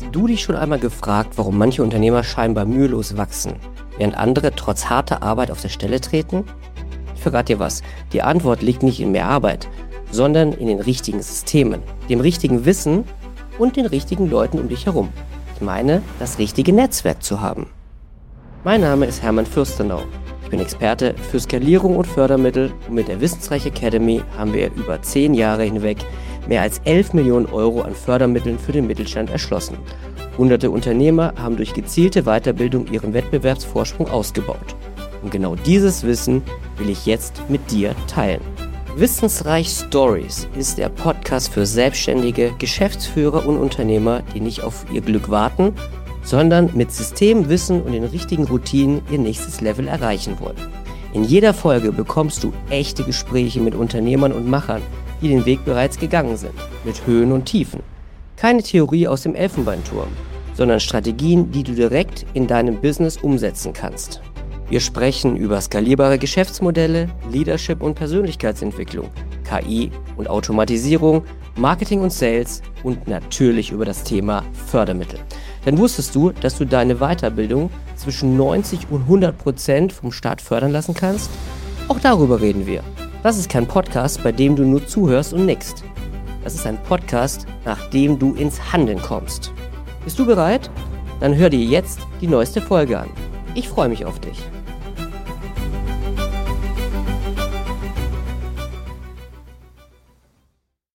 Hast du dich schon einmal gefragt, warum manche Unternehmer scheinbar mühelos wachsen, während andere trotz harter Arbeit auf der Stelle treten? Ich verrate dir was, die Antwort liegt nicht in mehr Arbeit, sondern in den richtigen Systemen, dem richtigen Wissen und den richtigen Leuten um dich herum. Ich meine, das richtige Netzwerk zu haben. Mein Name ist Hermann Fürstenau. Ich bin Experte für Skalierung und Fördermittel und mit der Wissensreich Academy haben wir über 10 Jahre hinweg mehr als 11 Millionen Euro an Fördermitteln für den Mittelstand erschlossen. Hunderte Unternehmer haben durch gezielte Weiterbildung ihren Wettbewerbsvorsprung ausgebaut. Und genau dieses Wissen will ich jetzt mit dir teilen. Wissensreich Stories ist der Podcast für Selbstständige, Geschäftsführer und Unternehmer, die nicht auf ihr Glück warten, sondern mit System, Wissen und den richtigen Routinen ihr nächstes Level erreichen wollen. In jeder Folge bekommst du echte Gespräche mit Unternehmern und Machern, die den Weg bereits gegangen sind, mit Höhen und Tiefen. Keine Theorie aus dem Elfenbeinturm, sondern Strategien, die du direkt in deinem Business umsetzen kannst. Wir sprechen über skalierbare Geschäftsmodelle, Leadership und Persönlichkeitsentwicklung, KI und Automatisierung, Marketing und Sales und natürlich über das Thema Fördermittel. Denn wusstest du, dass du deine Weiterbildung zwischen 90 und 100% vom Staat fördern lassen kannst? Auch darüber reden wir. Das ist kein Podcast, bei dem du nur zuhörst und nickst. Das ist ein Podcast, nach dem du ins Handeln kommst. Bist du bereit? Dann hör dir jetzt die neueste Folge an. Ich freue mich auf dich.